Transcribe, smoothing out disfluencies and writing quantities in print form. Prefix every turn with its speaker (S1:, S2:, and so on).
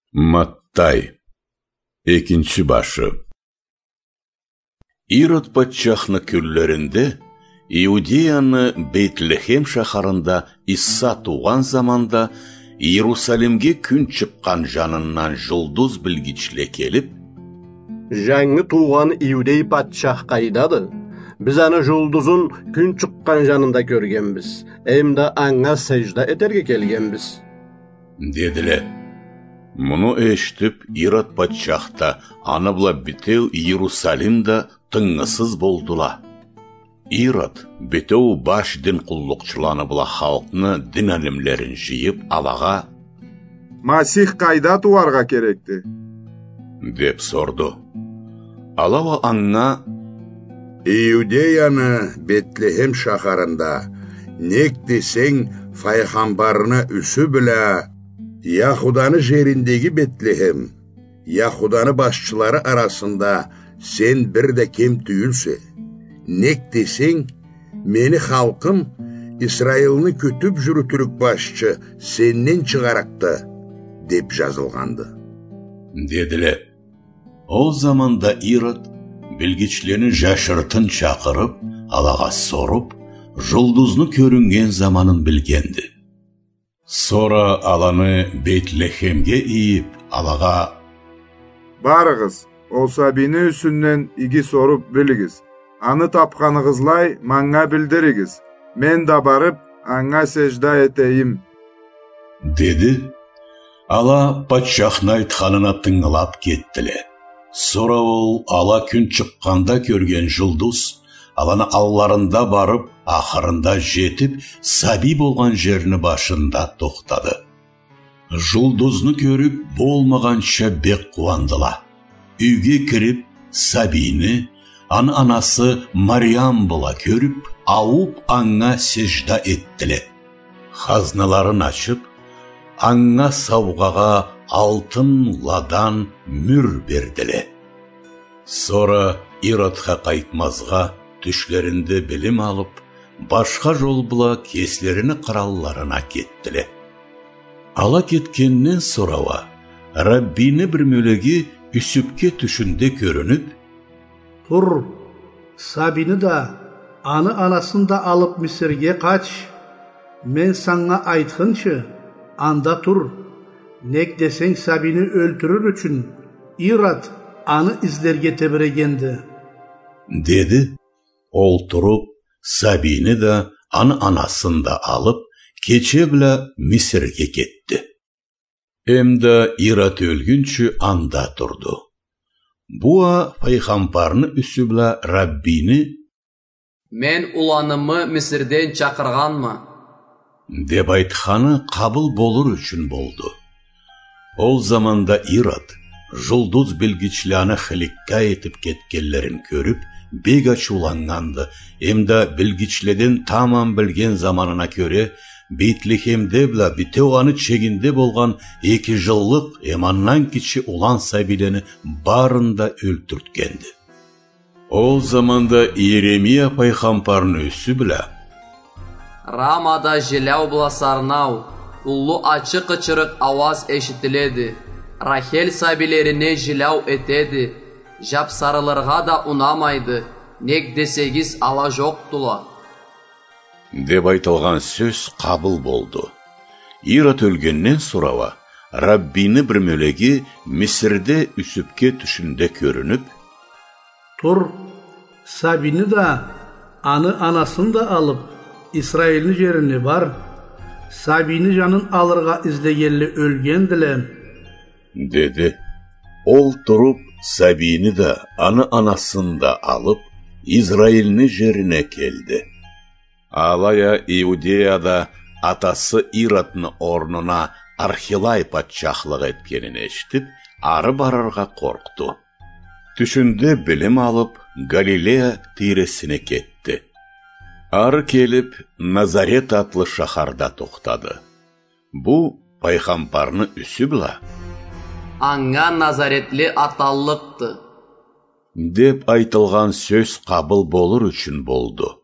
S1: Маттай, экинчи башы. Ирод патшахны күллерінде, Иудеяны Бейтлехем шахарында Исса туған заманда Иерусалимге күн чыққан жанынан жұлдыз білгічле келіп,
S2: «Жаңы туған Иудей патшах қайдады? Біз аны жұлдызын күн чыққан жанында көргенбіз, әмді аңа сәжда етерге келгенбіз»
S1: деділі. Мұны ештіп, Ирод патшахта аны бұла бітеу Иерусалимда тыңғысыз болдыла. Ирод бітеу баш дін құллықшыланы бұла халқны дін әлімлерін жиып алаға
S3: «Масих қайда туарға керекті?»
S1: деп сорды. Алава аңна
S4: «Иудеяны Бетлехем шахарында нек десең пайғамбарына үсі білә, Яхуданы жеріндегі Бетлехем, Яхуданы басшылары арасында сен бір де кем түйілсе, нек десең, мені халқым Исраилны көтіп жүрі түрік басшы сеннен шығарақты» деп жазылғанды.
S1: Деділі. Ол заманда Ирод білгічлені жашыртын шақырып, алаға сорып, жұлдызны көрінген заманын білгенді. Сора аланы Бейтлехемге иіп, алаға
S3: «Барығыз, ол Сабины үсіннен иги сорып білігіз. Аны тапқанығызлай маңға білдірігіз. Мен да барып, аңға сәжда етейім»
S1: деді. Ала патшахны айтқанына тыңылап кеттілі. Сора ол ала күн шыққанда көрген жұлдыз, аланы алларында барып, ақырында жетіп, саби болған жеріні башында тоқтады. Жұлдызны көріп, болмағанша бек қуандыла. Үйге кіріп, Сабины, анасы Мариям бұла көріп, ауып аңға сежда еттілі. Қазналарын ашып, аңға сауғаға алтын ладан мүр берділі. Сора Иродқа қайтмазға түшлерінде білім алып, башқа жол бұла кеслеріні қыралларына кеттілі. Ала кеткеннен сорава, Раббини бір мөлеге үсіпке түшінде көрініп,
S5: «Тұр, Сабины да, аны анасында алып Мисірге қач. Мен саңа айтқыншы, анда тұр. Нек десең Сабины өлтірір үшін, Ирод аны іздерге тебірегенді»
S1: деді. Ол тұрып, Сабины да, анасында алып, кече білі Мисірге кетті. Әмді Ирод өлгінші анда тұрды. Буа пайғамбарны үсі білі Раббини
S6: «Мен уланымы Мисірден чақырғанмы?»
S1: деп айтқаны қабыл болыр үшін болды. Ол заманда Ирод жұлдыз білгічләні хілікка етіп кеткелерін көріп, бек ачуланғанды. Емді білгічледен тамам білген заманына көре, Бейтлехемде біла бітеуаны чегінде болған 2 жыллық еманнан кечі улан сәбилені барында өлтірткенді. Ол заманда Иеремия пайғамбарны өсі біла
S6: «Рамада желяу бұласарнау, ұлы ачық-ычырық аваз эшітіледі. Рахел сәбилеріне желяу етеді. Жапсарыларға да унамайды. Нек десегіз ала жоқтыла»
S1: деп айтылған сөз қабыл болды. Ирод өлгеннен сұрава, Раббини бір мөлеге Мисірде үсіпке түшінде көрініп,
S5: «Тұр, Сабины да, аны анасында алып, Исраилні жеріне бар. Сабины жанын алырға іздегелі өлгенділі»
S1: деді. Ол тұрып, Сабины да, анасында алып, Израильні жеріне келді. Алая Иудеяда атасы Иродны орнына Архилай патшақлық еткенін ештіп, ары барарға қорқты. Түшінде білім алып, Галилея тиресіне кетті. Ары келіп, Назарет атлы шахарда тоқтады. Бұл пайғамбарны үсі біла
S6: «Аңға Назаретлі аталлықты»
S1: деп айтылған сөз қабыл болыр үшін болды.